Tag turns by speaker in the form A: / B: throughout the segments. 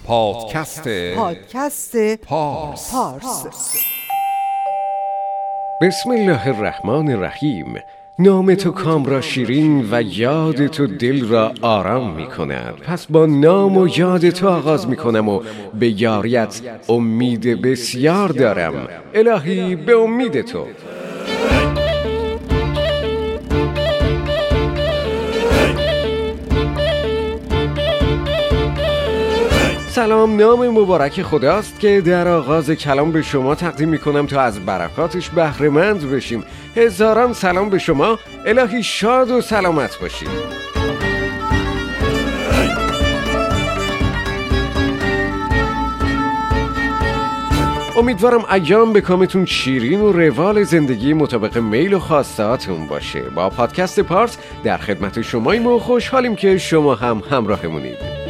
A: پادکست پارس.
B: بسم الله الرحمن الرحیم. نام تو کام را شیرین و یاد تو دل را آرام می کند. پس با نام و یاد تو آغاز می کنم و به یاریت امید بسیار دارم. الهی به امید تو. سلام، نام مبارک خداست که در آغاز کلام به شما تقدیم میکنم تا از برکاتش بهره مند بشیم. هزاران سلام به شما. الهی شاد و سلامت باشید. امیدوارم ایام به کامتون شیرین و روال زندگی مطابق میل و خواستهاتون باشه. با پادکست پارس در خدمت شماییم و خوشحالیم که شما هم همراهمونید.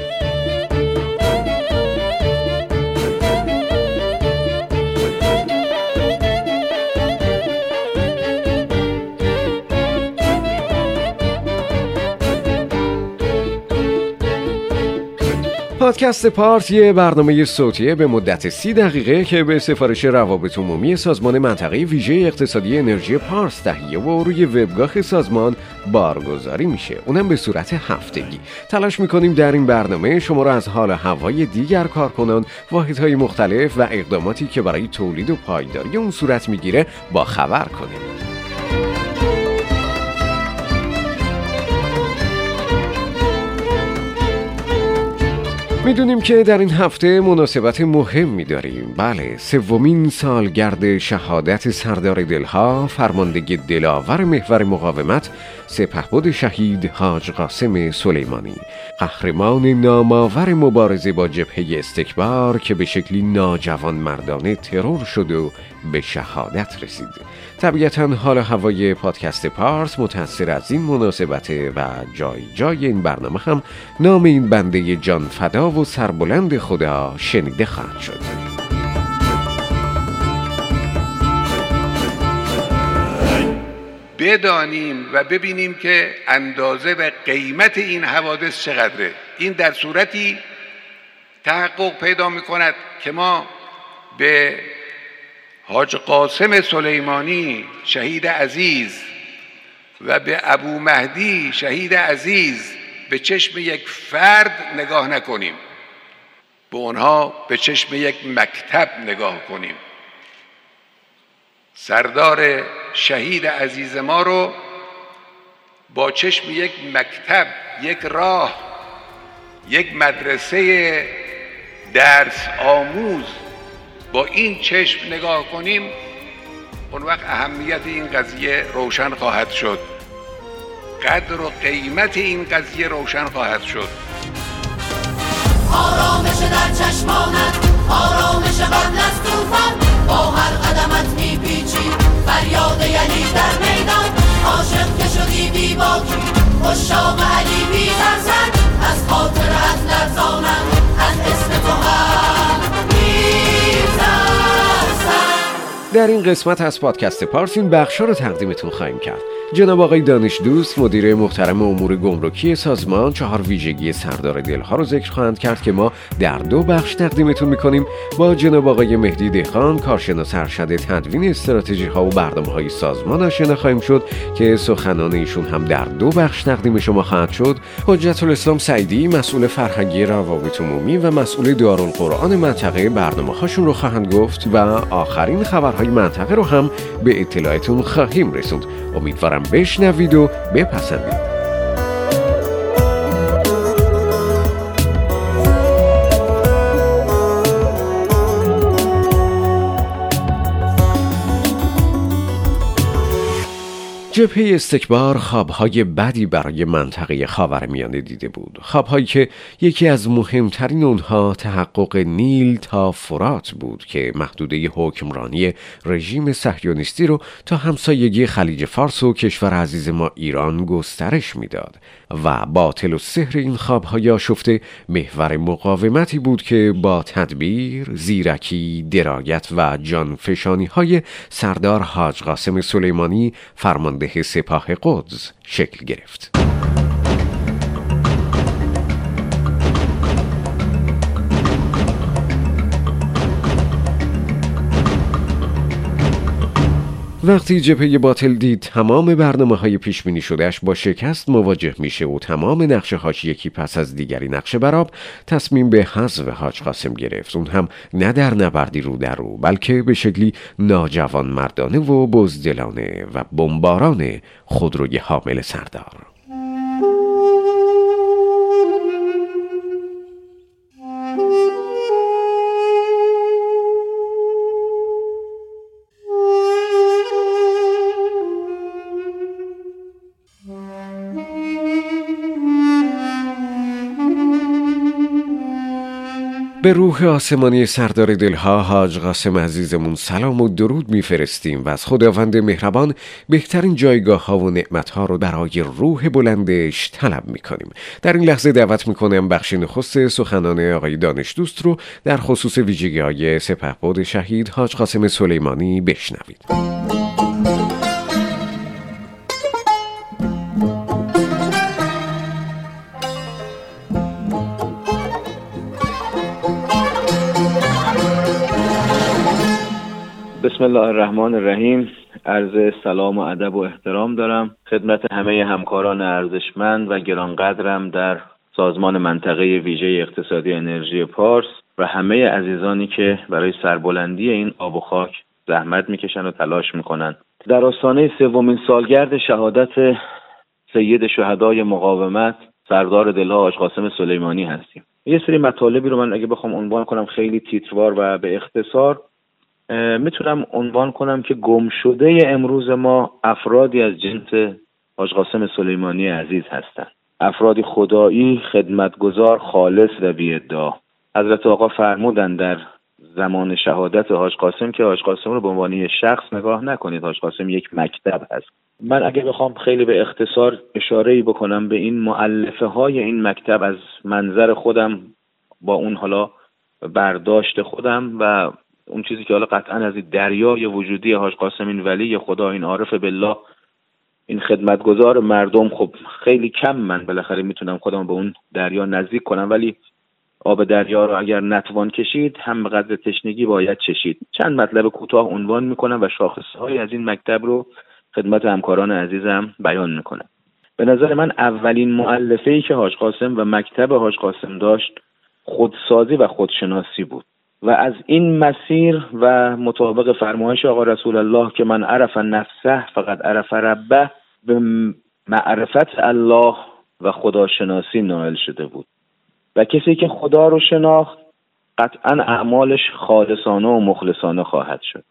B: پادکست پارس یه برنامه صوتیه به مدت 30 دقیقه که به سفارش روابط عمومی سازمان منطقه ویژه اقتصادی انرژی پارس تهیه و روی وبگاه سازمان بارگذاری میشه، اونم به صورت هفتگی. تلاش میکنیم در این برنامه شما را از حال و هوای دیگر کارکنان، واحدهای مختلف و اقداماتی که برای تولید و پایداری اون صورت میگیره با خبر کنیم. میدونیم که در این هفته مناسبت مهمی داریم. بله، سومین سالگرد شهادت سردار دلها، فرمانده دلاور محور مقاومت، سپهبد شهید حاج قاسم سلیمانی، قهرمان نامآور مبارزه با جبهه استکبار که به شکلی ناجوان مردانه ترور شد و به شهادت رسید. طبیعتاً حال و هوای پادکست پارس متأثر از این مناسبت و جای جای این برنامه هم نام این بنده جان فدا و سربلند خدا شنیده خواهد شد.
C: بدانیم و ببینیم که اندازه و قیمت این حوادث چقدره. این در صورتی تحقق پیدا می‌کند که ما به حاج قاسم سلیمانی شهید عزیز و به ابو مهدی شهید عزیز به چشم یک فرد نگاه نکنیم، به اونها به چشم یک مکتب نگاه کنیم. سردار شهید عزیز ما رو با چشم یک مکتب، یک راه، یک مدرسه درس آموز با این چشم نگاه کنیم، اون وقت اهمیت این قضیه روشن خواهد شد، قدر و قیمت این قضیه روشن خواهد شد.
D: آرامش در چشمانت، آرامش قبل از طوفان، با هر قدمت میپیچی فریاد یلی در میدان. عاشق که شدی بی باکی، عشاق علی بی ترسن، از خاطرت لرزانن، از اسم تو هم میترسن.
B: در این قسمت از پادکست پارس این بخشا رو تقدیمتون خواهیم کرد. جناب آقای دانش دوست، مدیر محترم امور گمرکی سازمان، 4 ویژگی سردار دلها رو ذکر خواهند کرد که ما در 2 بخش تقدیمتون میکنیم. با جناب آقای مهدی دهقان، کارشناس ارشد تدوین استراتژی ها و برنامه های سازمان آشنا خواهیم شد که سخنان ایشون هم در 2 بخش تقدیم شما خواهد شد. حجت الاسلام سعیدی، مسئول فرهنگی روابط عمومی و مسئول دارالقرآن منطقه، برنامه هاشون رو خواهند گفت و آخرین خبرهای منطقه رو هم به اطلاعتون خواهیم رسوند. امیدوارم بشنوید و بپسندید. جبهه استکبار خوابهای بدی برای منطقه خاورمیانه دیده بود. خوابهایی که یکی از مهمترین اونها تحقق نیل تا فرات بود که محدوده حکمرانی رژیم صهیونیستی رو تا همسایگی خلیج فارس و کشور عزیز ما ایران گسترش میداد و باطل و سحر این خوابهای آشفته محور مقاومتی بود که با تدبیر، زیرکی، درایت و جانفشانی‌های سردار حاج قاسم سلیمانی، فرمانده سپاه قدس، شکل گرفت. وقتی جبهه باطل دید تمام برنامه‌های پیش‌بینی شده‌اش با شکست مواجه میشه و تمام نقشه‌هاش یکی پس از دیگری نقشه برآب، تصمیم به حذف حاج قاسم گرفت. اون هم نه در نبردی رو در رو، بلکه به شکلی ناجوانمردانه و بزدلانه و بمباران خودروی حامل سردار. به روح آسمانی سردار دلها حاج قاسم عزیزمون سلام و درود میفرستیم و از خداوند مهربان بهترین جایگاه ها و نعمت ها رو برای روح بلندش طلب میکنیم. در این لحظه دعوت میکنم بخش نخست سخنان آقای دانش دوست رو در خصوص ویژگی های سپهبد شهید حاج قاسم سلیمانی بشنوید.
E: بسم الله الرحمن الرحیم. عرض سلام و ادب و احترام دارم خدمت همه همکاران ارزشمند و گرانقدرم در سازمان منطقه ویژه اقتصادی انرژی پارس و همه عزیزانی که برای سربلندی این آب و خاک زحمت میکشن و تلاش میکنن. در آستانه سومین سالگرد شهادت سید شهدای مقاومت سردار دلها حاج قاسم سلیمانی هستیم. یه سری مطالبی رو من اگه بخوام عنوان کنم خیلی تیتروار و به اختصار میتونم عنوان کنم که گم شده امروز ما افرادی از جنس حاج قاسم سلیمانی عزیز هستند. افرادی خدایی، خدمتگزار، خالص و بی‌ادعا. حضرت آقا فرمودن در زمان شهادت حاج قاسم که حاج قاسم رو به عنوان یک شخص نگاه نکنید، حاج قاسم یک مکتب هست. من اگه بخوام خیلی به اختصار اشاره‌ای بکنم به این مؤلفه های این مکتب از منظر خودم با اون حالا برداشت خودم و اون چیزی که حالا قطعا از این دریای وجودی حاج قاسم، این ولی خدا، این عارف بالله، این خدمتگزار مردم، خب خیلی کم من بالاخره میتونم خودم به اون دریا نزدیک کنم، ولی آب دریا رو اگر نتوان کشید هم به قدر تشنگی باید چشید. چند مطلب کوتاه عنوان میکنم و شاخصهای از این مکتب رو خدمت همکاران عزیزم بیان میکنم. به نظر من اولین مؤلفه‌ای که حاج قاسم و مکتب حاج قاسم داشت خودسازی و خودشناسی بود و از این مسیر و مطابق فرمایش آقا رسول الله که من عرف نفسه فقط عرف ربه، به معرفت الله و خداشناسی نائل شده بود و کسی که خدا رو شناخت قطعا اعمالش خالصانه و مخلصانه خواهد شد.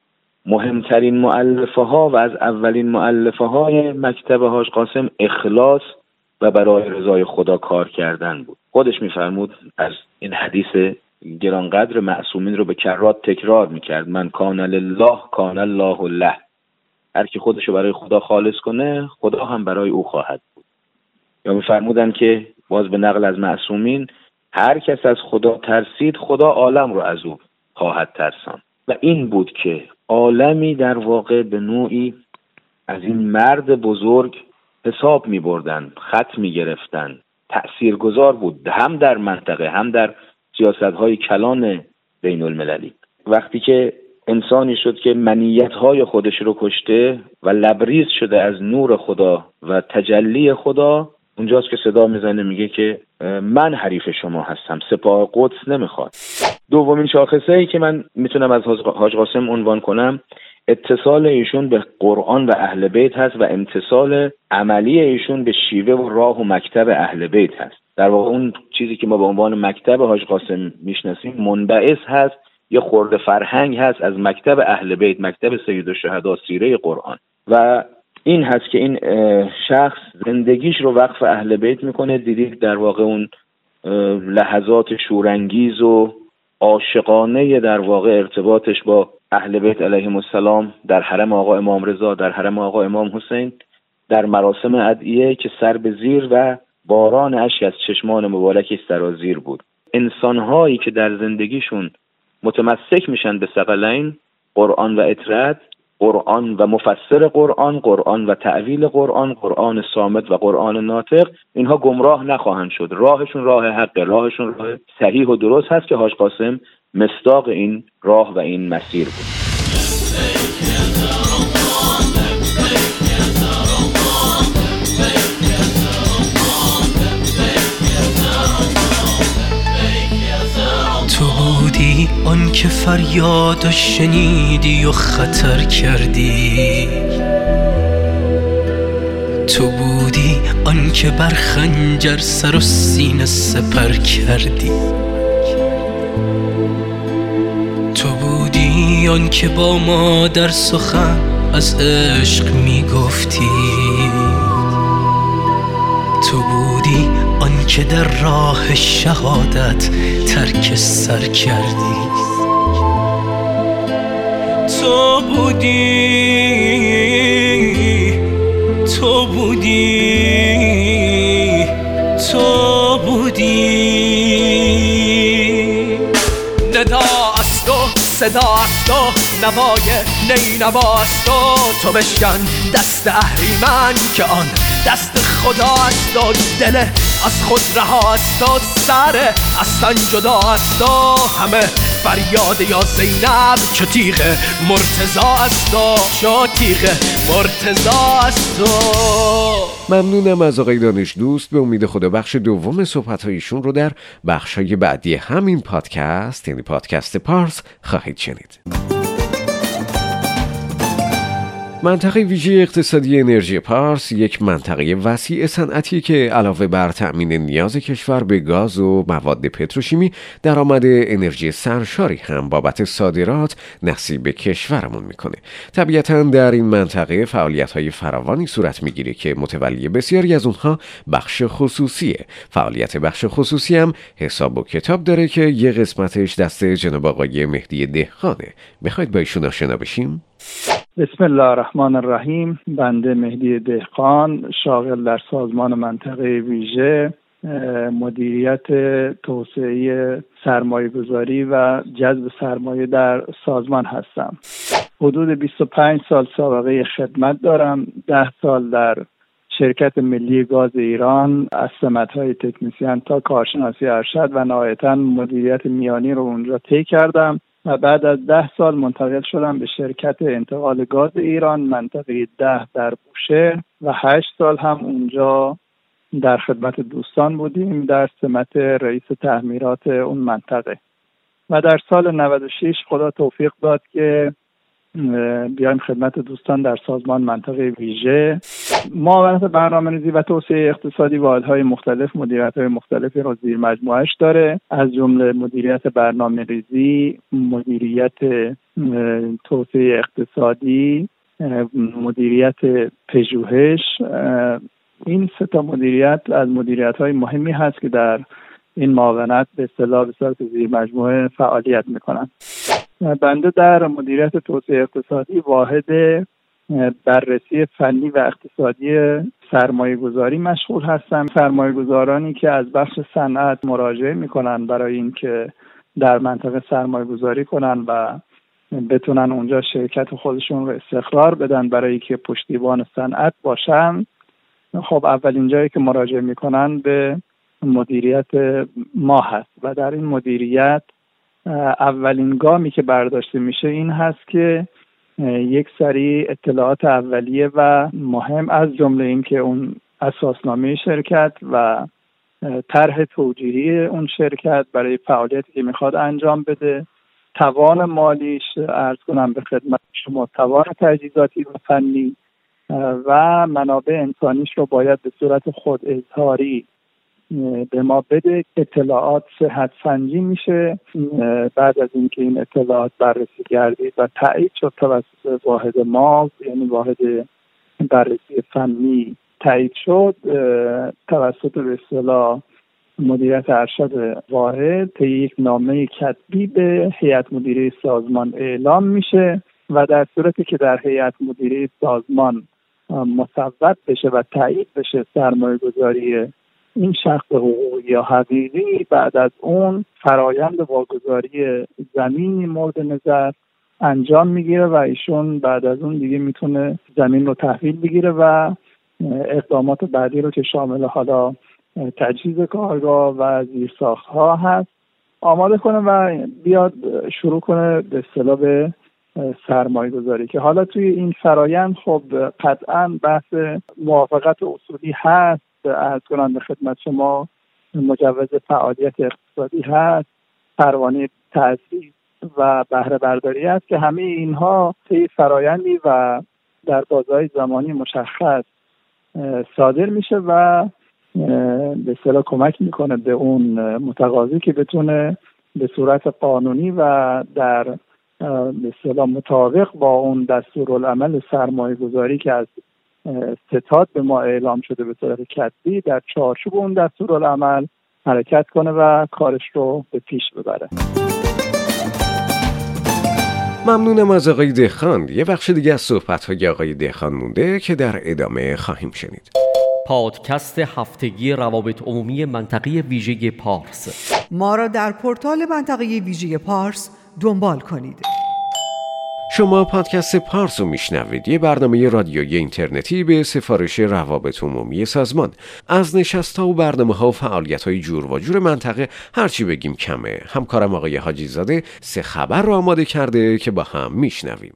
E: مهمترین مؤلفه ها و از اولین مؤلفه های مکتب حاج قاسم اخلاص و برای رضای خدا کار کردن بود. خودش میفرمود، از این حدیث گرانقدر معصومین رو به کرات تکرار میکرد، من کان لله کان الله له. هر کی خودشو برای خدا خالص کنه خدا هم برای او خواهد بود. یا میفرمودن که باز به نقل از معصومین، هر کس از خدا ترسید خدا عالم رو از او خواهد ترسان. و این بود که عالمی در واقع به نوعی از این مرد بزرگ حساب میبردن، خط میگرفتن. تأثیرگذار بود هم در منطقه هم در سیاست‌های کلان بین المللی. وقتی که انسانی شد که منیت‌های خودش رو کشته و لبریز شده از نور خدا و تجلی خدا، اونجاست که صدا میزنه میگه که من حریف شما هستم، سپاه قدس نمیخواد. دومین شاخصه‌ای که من میتونم از حاج قاسم عنوان کنم اتصال ایشون به قرآن و اهل بیت هست و امتثال عملی ایشون به شیوه و راه و مکتب اهل بیت هست. در واقع اون چیزی که ما به عنوان مکتب حاج قاسم میشناسیم منبعث هست یا خورده فرهنگ هست از مکتب اهل بیت، مکتب سید الشهدا، سیره قرآن. و این هست که این شخص زندگیش رو وقف اهل بیت میکنه. دیدید در واقع اون لحظات شورانگیز و عاشقانه در واقع ارتباطش با اهل بیت علیهم السلام در حرم آقا امام رضا، در حرم آقا امام حسین، در مراسم ادعیه که سر به زیر و باران اشک از چشمان مبارکی سرازیر بود. انسان‌هایی که در زندگیشون متمسک میشن به ثقلین، قرآن و اطرد، قرآن و مفسر قرآن، قرآن و تعویل قرآن، قرآن صامت و قرآن ناطق، اینها گمراه نخواهند شد. راهشون راه حق، راهشون راه صحیح و درست هست که حاج قاسم مصداق این راه و این مسیر بود.
F: آن که فریاد شنیدی و خطر کردی، تو بودی آن که بر خنجر سر و سینه سپر کردی، تو بودی آن که با ما در سخن از عشق می گفتی، تو بودی آن که در راه شهادت ترک سر کردی، تو بودی، تو بودی، تو بودی. ندا از تو، صدا از تو، نوای نینوا از تو بشکن دست اهریمن که آن دست خدا از تو، دل از خود رها از تو، سر از تن جدا از تو، همه فریاد یا زینب چو تیغ مرتضی از تو، چو تیغ مرتضی از تو.
B: ممنونم از آقای دانش دوست. به امید خدا بخش دوم صحبت‌هایشون رو در بخش‌های بعدی همین پادکست، یعنی پادکست پارس، خواهید شنید. منطقه ویژه اقتصادی انرژی پارس یک منطقه وسیع صنعتی که علاوه بر تأمین نیاز کشور به گاز و مواد پتروشیمی، درآمد انرژی سرشاری هم بابت صادرات نصیب کشورمون میکنه. طبیعتاً در این منطقه فعالیت‌های فراوانی صورت میگیره که متولی بسیاری از اونها بخش خصوصیه. فعالیت بخش خصوصی هم حساب و کتاب داره که یه قسمتش دست جناب آقای مهدی دهقانه. میخواید با ایشون آشنا بشیم؟
G: بسم الله الرحمن الرحیم. بنده مهدی دهقان، شاغل در سازمان منطقه ویژه مدیریت توسعه سرمایه‌گذاری و جذب سرمایه در سازمان هستم. حدود 25 سال سابقه خدمت دارم. 10 سال در شرکت ملی گاز ایران از سمت‌های تکنیسیان تا کارشناسی ارشد و نهایتاً مدیریت میانی رو اونجا طی کردم و بعد از 10 سال منتقل شدم به شرکت انتقال گاز ایران منطقه 10 در بوشهر و 8 سال هم اونجا در خدمت دوستان بودیم در سمت رئیس تعمیرات اون منطقه. و در سال 96 خدا توفیق داد که بیایم خدمت دوستان در سازمان منطقه ویژه. معاونت برنامه‌ریزی و توسعه اقتصادی واحدهای مختلف، مدیریت‌های مختلفی را زیر مجموعه‌اش داره، از جمله مدیریت برنامه‌ریزی، مدیریت توسعه اقتصادی، مدیریت پژوهش. این 3 مدیریت از مدیریت‌های مهمی هست که در این معاونت به اصطلاح به صورت زیر مجموعه فعالیت می‌کنند. بنده در مدیریت توسعه اقتصادی واحد بررسی فنی و اقتصادی سرمایه‌گذاری مشغول هستم. سرمایه‌گذارانی که از بخش صنعت مراجعه می‌کنن برای اینکه در منطقه سرمایه‌گذاری کنن و بتونن اونجا شرکت خودشون رو استقرار بدن برای که پشتیبان صنعت باشن، خب اولین جایی که مراجعه می‌کنن به مدیریت ما هست و در این مدیریت اولین گامی که برداشته میشه این هست که یک سری اطلاعات اولیه و مهم از جمله این که اون اساسنامه شرکت و طرح توجیهی اون شرکت برای فعالیتی که میخواد انجام بده، توان مالیش، عرض کنم به خدمت شما توان تجهیزاتی و فنی و منابع انسانیش رو باید به صورت خود اظهاری به ما بده. اطلاعات صحت سنجی میشه. بعد از اینکه این اطلاعات بررسی گردید و تایید شد توسط واحد ما، یعنی واحد بررسی فنی تایید شد، توسط به اصطلاح مدیریت ارشد واحد طی یک نامه کتبی به هیئت مدیره سازمان اعلام میشه و در صورتی که در هیئت مدیره سازمان مصوب بشه و تایید بشه سرمایه‌گذاری این شخص حقوقی یا حقیقی، بعد از اون فرایند واگذاری زمینی مورد نظر انجام میگیره و ایشون بعد از اون دیگه میتونه زمین رو تحویل بگیره و اقدامات بعدی رو که شامل حالا تجهیز کارگاه و زیرساخت‌ها هست آماده کنه و بیاد شروع کنه به اصطلاح به سرمایه‌گذاری. که حالا توی این فرایند خب قطعاً بحث موافقت اصولی هست، عرض کنم به خدمت شما مجوز فعالیت اقتصادی هست، پروانه تأسیس و بهره برداری است که همه اینها طی فرایندی و در بازهای زمانی مشخص صادر میشه و به اصطلاح کمک میکنه به اون متقاضی که بتونه به صورت قانونی و در به اصطلاح مطابق با اون دستورالعمل سرمایه‌گذاری که از ستاد به ما اعلام شده به صورت کتبی در چارچوب اون دستورالعمل حرکت کنه و کارش رو به پیش ببره.
B: ممنونم از آقای دهخان. یه بخش دیگه از صحبت‌های آقای دهخان مونده که در ادامه خواهیم شنید.
F: پادکست هفتگی روابط عمومی منطقه ویژه پارس.
A: ما را در پورتال منطقه ویژه پارس دنبال کنید.
B: شما پادکست پارس رو میشنوید، یه برنامه رادیویی اینترنتی به سفارش روابط عمومی سازمان. از نشست‌ها و برنامه‌ها و فعالیت‌های جور و جور منطقه هرچی بگیم کمه. همکارم آقای حاجی زاده 3 خبر رو آماده کرده که با هم میشنویم.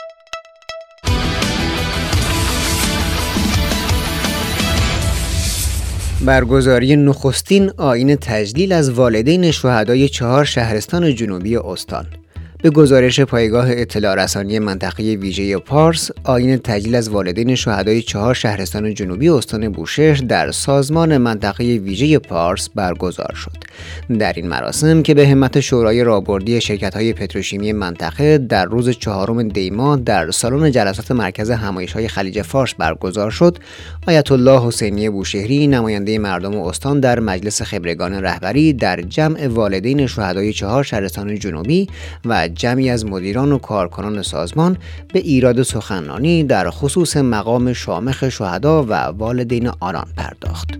H: برگزاری نخستین آیین تجلیل از والدین شهدای 4 شهرستان جنوبی استان. به گزارش پایگاه اطلاع رسانی منطقه ویژه پارس، آیین تجلیل از والدین شهدای 4 شهرستان جنوبی استان بوشهر در سازمان منطقه ویژه پارس برگزار شد. در این مراسم که به همت شورای راهبردی شرکت‌های پتروشیمی منطقه در روز 4 دی ماه در سالن جلسات مرکز همایش‌های خلیج فارس برگزار شد، آیت الله حسینی بوشهری نماینده مردم استان در مجلس خبرگان رهبری در جمع والدین شهدای 4 شهرستان جنوبی و جمعی از مدیران و کارکنان سازمان به ایراد سخنرانی در خصوص مقام شامخ شهدا و والدین آنان پرداخت.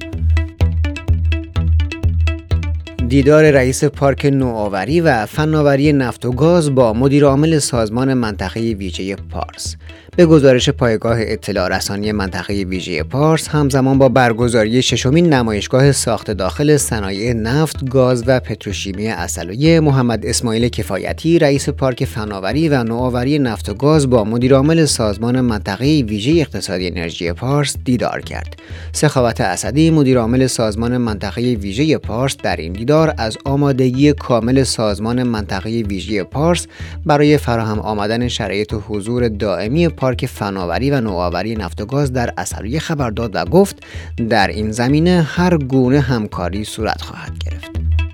H: دیدار رئیس پارک نوآوری و فناوری نفت و گاز با مدیر عامل سازمان منطقه ویژه پارس. به گزارش پایگاه اطلاع رسانی منطقه ویژه پارس، همزمان با برگزاری 6مین نمایشگاه ساخت داخل صنایع نفت، گاز و پتروشیمی عسلویه، محمد اسماعیل کفایتی رئیس پارک فناوری و نوآوری نفت و گاز با مدیر عامل سازمان منطقه ویژه اقتصادی انرژی پارس دیدار کرد. سخاوت اسدی مدیر عامل سازمان منطقه ویژه پارس در این دیدار از آمادگی کامل سازمان منطقه ویژه پارس برای فراهم آمدن شرایط حضور دائمی پارک فناوری و نوآوری نفت و گاز در عسلویه خبر داد و گفت در این زمینه هر گونه همکاری صورت خواهد گرفت.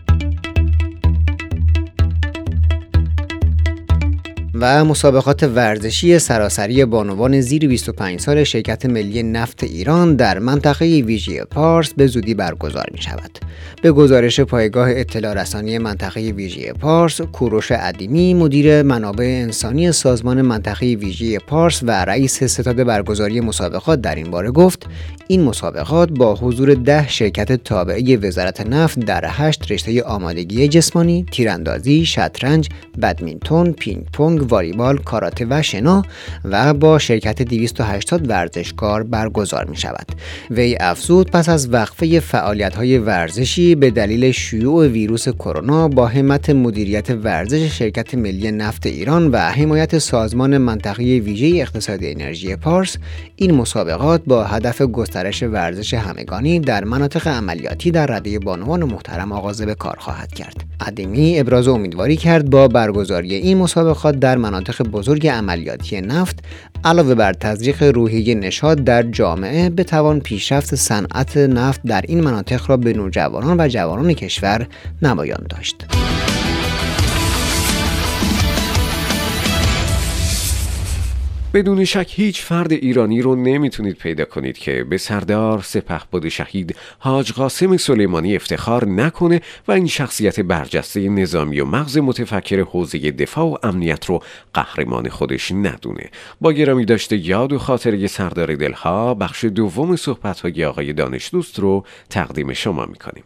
H: و مسابقات ورزشی سراسری بانوان زیر 25 سال شرکت ملی نفت ایران در منطقه ویژه پارس به زودی برگزار می شود. به گزارش پایگاه اطلاع رسانی منطقه ویژه پارس، کوروش ادیمی مدیر منابع انسانی سازمان منطقه ویژه پارس و رئیس ستاد برگزاری مسابقات در این باره گفت این مسابقات با حضور 10 شرکت تابعه وزارت نفت در 8 رشته آمادگی جسمانی، تیراندازی، شطرنج، بدمینتون، پینگ پونگ، والیبال، کاراته و شنا و با شرکت 280 ورزشکار برگزار می شود. وی افزود پس از وقفه فعالیت‌های ورزشی به دلیل شیوع ویروس کرونا با همت مدیریت ورزش شرکت ملی نفت ایران و حمایت سازمان منطقه ویژه اقتصادی انرژی پارس، این مسابقات با هدف گسترش ورزش همگانی در مناطق عملیاتی در رده بانوان محترم آغاز به کار خواهد کرد. ادمی ابراز امیدواری کرد با برگزاری این مسابقات در مناطق بزرگ عملیاتی نفت علاوه بر تزریق روحیه نشاط در جامعه بتوان پیشرفت صنعت نفت در این مناطق را به نوجوانان و جوانان کشور نمایان داشت.
B: بدون شک هیچ فرد ایرانی رو نمیتونید پیدا کنید که به سردار سپهبد شهید حاج قاسم سلیمانی افتخار نکنه و این شخصیت برجسته نظامی و مغز متفکر حوزه دفاع و امنیت رو قهرمان خودش ندونه. با گرامی داشته یاد و خاطره سردار دلها، بخش دوم صحبت‌های آقای دانش دوست رو تقدیم شما میکنیم.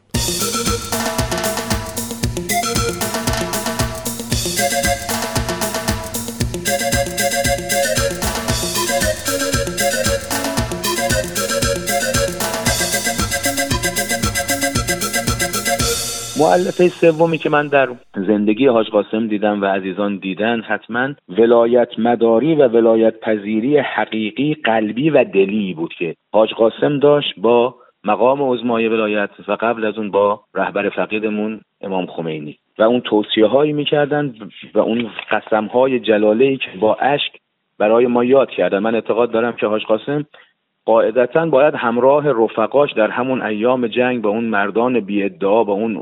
E: مؤلفه سومی که من در زندگی حاج قاسم دیدم و عزیزان دیدن حتما ولایت مداری و ولایت پذیری حقیقی قلبی و دلی بود که حاج قاسم داشت با مقام عظمای ولایت و قبل از اون با رهبر فقیدمون امام خمینی. و اون توصیه هایی میکردن و اون قسم های جلاله‌ای که با اشک برای ما یاد کردن. من اعتقاد دارم که حاج قاسم قاعدتاً باید همراه رفقاش در همون ایام جنگ با اون مردان بی ادعا، با اون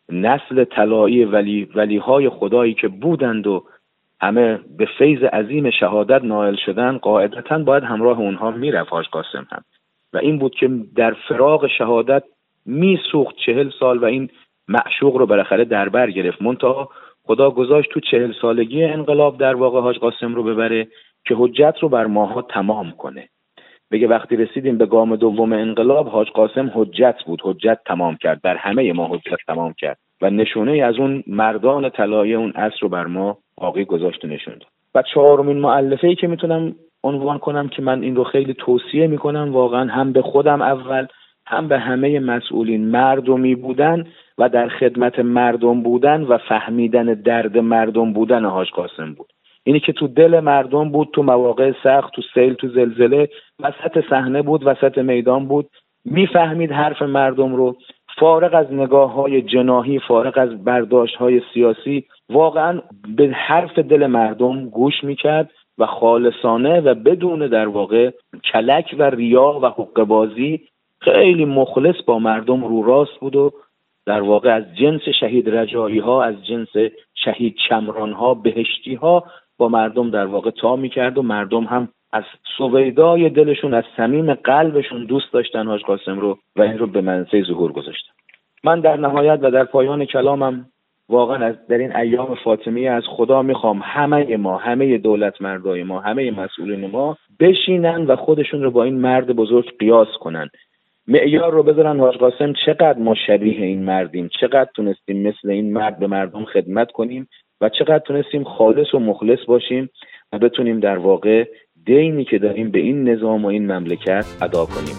E: نسل طلایی ولیهای خدایی که بودند و همه به فیض عظیم شهادت نائل شدن، قاعدتاً باید همراه اونها میرفت حاج قاسم هم. و این بود که در فراق شهادت میسوخت 40 سال و این معشوق رو بالاخره در بر گرفت. منتها خدا گذاشت تو 40 سالگی انقلاب در واقع حاج قاسم رو ببره که حجت رو بر ماها تمام کنه. بگه وقتی رسیدیم به گام دوم انقلاب، حاج قاسم حجت بود، حجت تمام کرد، بر همه ما حجت تمام کرد و نشونه از اون مردان طلایی اون عصر رو بر ما باقی گذاشت و نشوند. و چهارمین مؤلفه‌ای که میتونم عنوان کنم که من این رو خیلی توصیه میکنم واقعا، هم به خودم اول هم به همه مسئولین، مردمی بودن و در خدمت مردم بودن و فهمیدن درد مردم بودن حاج قاسم بود. اینی که تو دل مردم بود، تو مواقع سخت، تو سیل، تو زلزله، وسط صحنه بود، وسط میدان بود، میفهمید حرف مردم رو، فارغ از نگاه‌های جناحی، فارغ از برداشت‌های سیاسی، واقعاً به حرف دل مردم گوش میکرد و خالصانه و بدون در واقع کلک و ریا و حقه‌بازی خیلی مخلص با مردم رو راست بود و در واقع از جنس شهید رجایی ها، از جنس شهید شمران ها، بهشتی ها با مردم در واقع تا میکرد و مردم هم از سویدای دلشون، از صمیم قلبشون دوست داشتن حاج قاسم رو و این رو به منصه ظهور گذاشتن. من در نهایت و در پایان کلامم واقعا در این ایام فاطمیه از خدا میخوام همه ما، همه دولت مردای ما، همه مسئولین ما بشینن و خودشون رو با این مرد بزرگ قیاس کنن، معیار رو بذارن حاج قاسم چقدر ما شبیه این مردیم، چقدر تونستیم مثل این مرد به مردم خدمت کنیم و چقدر تونستیم خالص و مخلص باشیم و بتونیم در واقع دینی که داریم به این نظام و این مملکت ادا کنیم.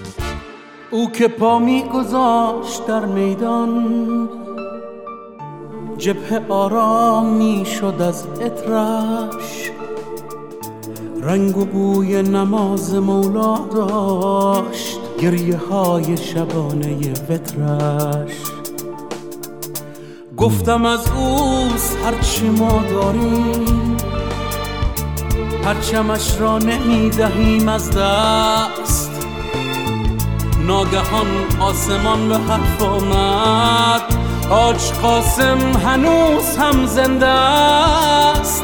F: او که پا می‌گذاشت در میدان، جبهه آرام می‌شد از عطرش، رنگ و بوی نماز مولا داشت، گریه های شبانه وترش. گفتم از اوست هرچی ما داریم، پرچمش را نمیدهیم از دست. ناگهان آسمان به حرف آمد، حاج قاسم هنوز هم زنده است.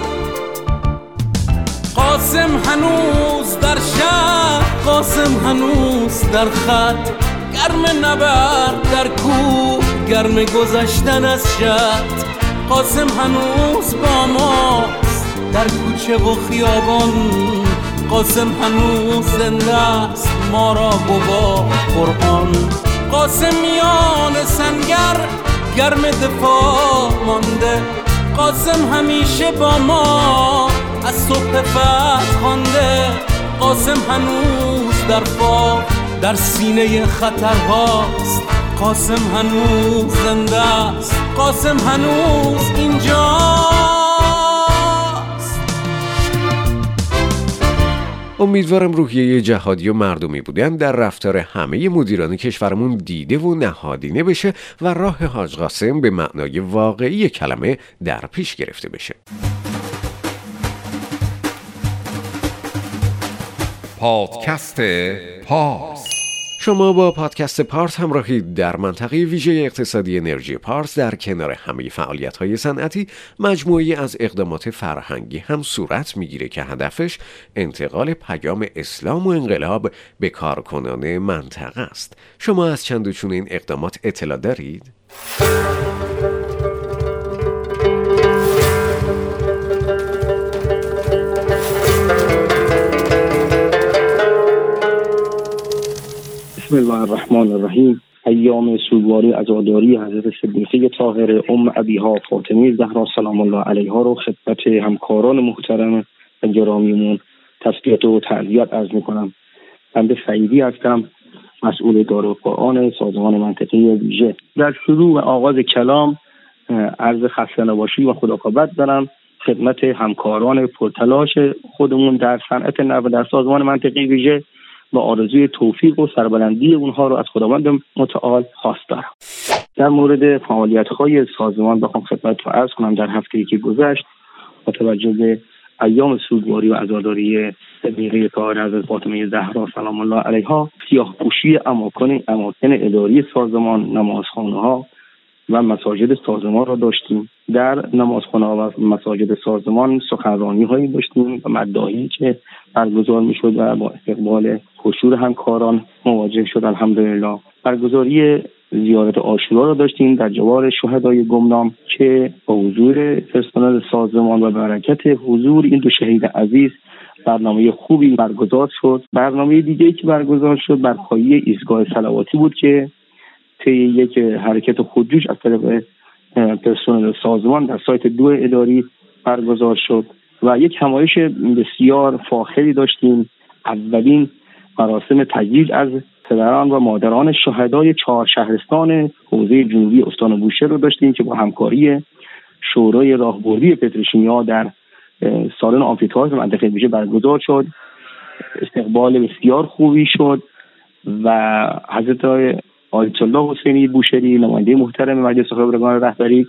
F: قاسم هنوز در شهر، قاسم هنوز در خط، گرم نبرد در کوه، گرم گذشتن از شط. قاسم هنوز با ماست در کوچه و خیابان، قاسم هنوز زنده است، ما را گواه قرآن. قاسم میان سنگر گرم دفاع مانده، قاسم همیشه با ما از صبح فتح خوانده. قاسم هنوز در فاق در سینه خطرهاست، قاسم هنوز زنده است، قاسم هنوز اینجاست.
B: امیدوارم روحیه جهادی و مردمی بودن در رفتار همه مدیران کشورمون دیده و نهادینه بشه و راه حاج قاسم به معنای واقعی کلمه در پیش گرفته بشه.
I: پادکست پارس.
B: شما با پادکست پارس همراهید. در منطقه ویژه اقتصادی انرژی پارس در کنار همه فعالیت‌های صنعتی، مجموعه‌ای از اقدامات فرهنگی هم صورت می‌گیره که هدفش انتقال پیام اسلام و انقلاب به کارکنان منطقه است. شما از چند و چون این اقدامات اطلاع دارید؟
J: بسم الله الرحمن الرحیم. ایام سوگواری عزاداری حضرت صدیقه طاهره ام ابیها فاطمه زهرا سلام الله علیها رو خدمت همکاران محترم و گرامیمون تسلیت و تعزیت عرض میکنم. بنده سعیدی هستم، مسئول دارالقرآن سازمان منطقه ویژه. در شروع و آغاز کلام عرض خسته نباشی و خداقابت دارم خدمت همکاران پرتلاش خودمون در صنعت نفت در سازمان منطقه ویژه و آرزوی توفیق و سربلندی اونها رو از خداوند متعال خواست دارم. در مورد فعالیت‌های سازمان بخوام خدمتتون عرض کنم، در هفته‌ای که گذشت با توجه به ایام سوگواری و عزاداری صدیقه طاهره حضرت فاطمه زهرا سلام الله علیها، سیاه‌پوشی اماکن اداری سازمان، نمازخانه‌ها و مساجد سازمان را داشتیم. در نمازخانه‌ها و مساجد سازمان سخنرانی‌هایی داشتیم و مداحی که برگزار می‌شد و با استقبال حضور همکاران مواجه شد. الحمدلله برگزاری زیارت عاشورا را داشتیم در جوار شهدای گمنام که با حضور پرسنل سازمان و برکت حضور این دو شهید عزیز برنامه خوبی برگزار شد. برنامه دیگه‌ای که برگزار شد بر پایه ایستگاه صلواتی بود که طی یک حرکت خودجوش از طرف پرسنل سازمان در سایت 2 اداری برگزار شد و یک همایش بسیار فاخری داشتیم. اولین مراسم تجلیل از پدران و مادران شهدای 4 شهرستان حوزه جنوبی استان بوشهر رو داشتیم که با همکاری شورای راهبردی پتروشیمیا در سالن آمفی‌تئاتر منطقه ویژه برگزار شد. استقبال بسیار خوبی شد و حضرت آیت الله حسینی بوشهری نماینده محترم مجلس خبرگان رهبری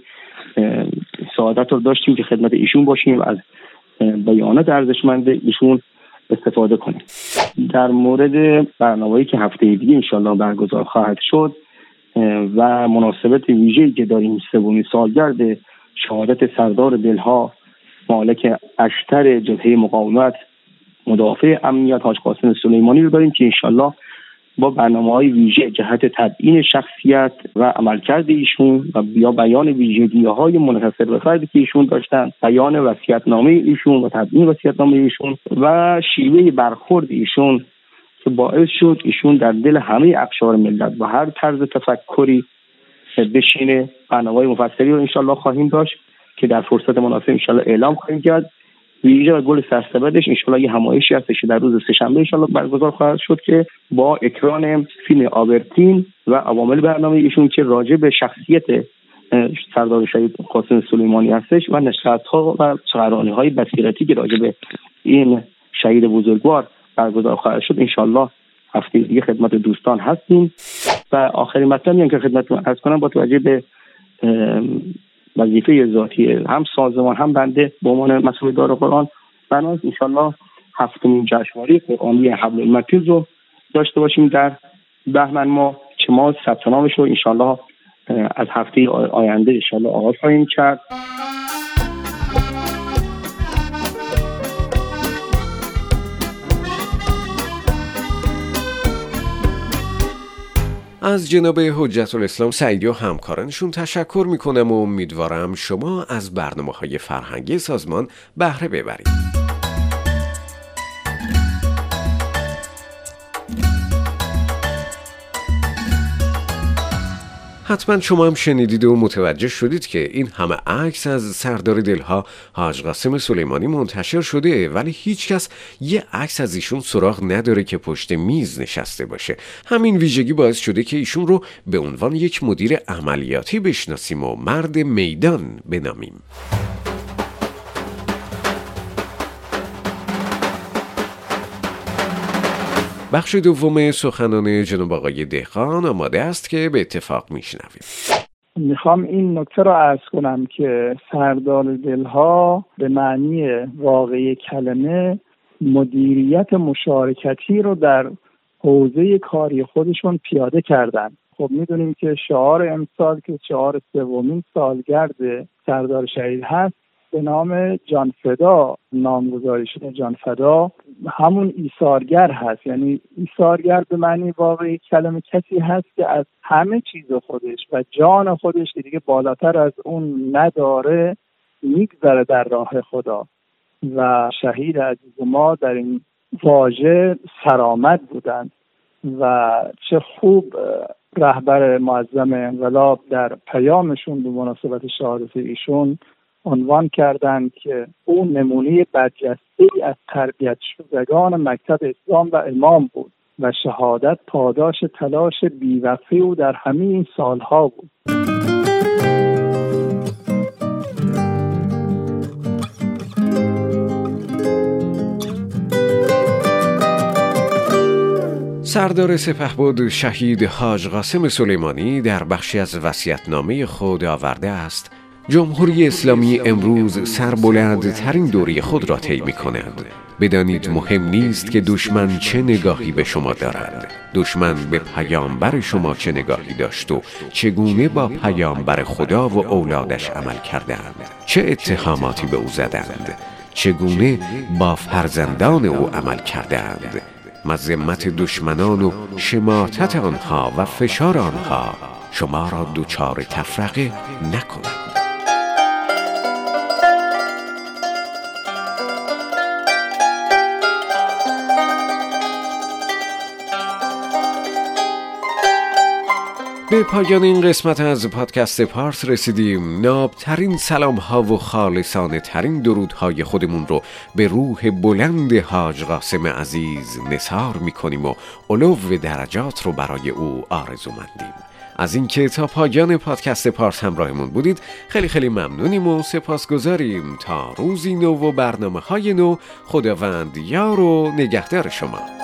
J: سعادت رو داشتیم که خدمت ایشون باشیم و از بیانات ارزشمند ایشون استفاده کنیم. در مورد برنامه‌ای که هفته دیگه انشالله برگزار خواهد شد و مناسبت ویژه‌ای که داریم 3مین سالگرد شهادت سردار دلها مالک اشتر جبهه مقاومت مدافع امنیت حاج قاسم سلیمانی رو داریم که انشالله با برنامه‌های ویژه جهت تبیین شخصیت و عملکرد ایشون و یا بیان ویژگی‌های منحصر به فردی که ایشون داشتن، بیان وصیت‌نامه ایشون و تبیین وصیت‌نامه ایشون و شیوه برخورد ایشون که باعث شد ایشون در دل همه اقشار ملت و هر طرز تفکری بشینه. برنامه‌های مفصلی رو انشالله خواهیم داشت که در فرصت مناسب انشالله اعلام خواهیم کرد. ویژه و گل سرسبدش انشالله یه همایشی هستش در روز سه‌شنبه انشالله برگزار خواهد شد که با اکران فیلم آبرتین و عوامل برنامه ایشون که راجع به شخصیت سردار شهید قاسم سلیمانی هستش و نشست‌ها و سخنرانی‌های بصیرتی که راجع به این شهید بزرگوار برگزار خواهد شد انشالله هفته دیگه خدمت دوستان هستیم. و آخرین مطلبی هم که خدمتتون عرض کنم با توجه به وظیفه ذاتی هم سازمان هم بنده به عنوان مسئول دار قرآن بناست انشالله 7مین جشنواره قرآنی حبل المتین رو داشته باشیم در بهمن ماه که ما ثبت نامش رو انشالله از هفته آینده انشالله آغاز خواهیم کرد.
B: از جناب حجت الاسلام سعیدی و همکارانشون تشکر میکنم و امیدوارم شما از برنامه‌های فرهنگی سازمان بهره ببرید. حتما شما هم شنیدید و متوجه شدید که این همه عکس از سردار دلها حاج قاسم سلیمانی منتشر شده ولی هیچ کس یه عکس از ایشون سراغ نداره که پشت میز نشسته باشه. همین ویژگی باعث شده که ایشون رو به عنوان یک مدیر عملیاتی بشناسیم و مرد میدان بنامیم. بخش دوم سخنان جناب آقای دهقان آماده است که به اتفاق میشنویم.
G: میخوام این نکته را عرض کنم که سردار دلها به معنی واقعی کلمه مدیریت مشارکتی رو در حوزه کاری خودشون پیاده کردن. خب میدونیم که شعار امسال که شعار 3مین سالگرد سردار شهید هست به نام جانفدا نامگذاری شده. جانفدا همون ایثارگر هست، یعنی ایثارگر به معنی واقعی کلمه کسی هست که از همه چیز خودش و جان خودش که دیگه بالاتر از اون نداره میگذره در راه خدا. و شهید عزیز ما در این واژه سرآمد بودند و چه خوب رهبر معظم انقلاب در پیامشون به مناسبت شهادت ایشون عنوان کردند که او نمونه برجسته‌ای از تربیت شدگان مکتب اسلام و امام بود و شهادت پاداش تلاش بی‌وقفه او در همه این سالها بود.
B: سردار سپهبد شهید حاج قاسم سلیمانی در بخشی از وصیت‌نامه خود آورده است: جمهوری اسلامی امروز سربلندترین دوره خود را طی می‌کند. بدانید مهم نیست که دشمن چه نگاهی به شما دارد. دشمن به پیامبر شما چه نگاهی داشت و چگونه با پیامبر خدا و اولادش عمل کردند. چه اتهاماتی به او زدند. چگونه با فرزندان او عمل کردند. مذمت دشمنان و شماتت آنها و فشار آنها شما را دچار تفرقه نکند. به پایان این قسمت از پادکست پارس رسیدیم. نابترین سلام ها و خالصانه ترین درودهای خودمون رو به روح بلند حاج قاسم عزیز نثار میکنیم و علو درجات رو برای او آرزومندیم. از اینکه تا پایان پادکست پارس همراهمون بودید خیلی خیلی ممنونیم و سپاسگزاریم. تا روزی نو و برنامه های نو، خداوند یار و نگهدار شما.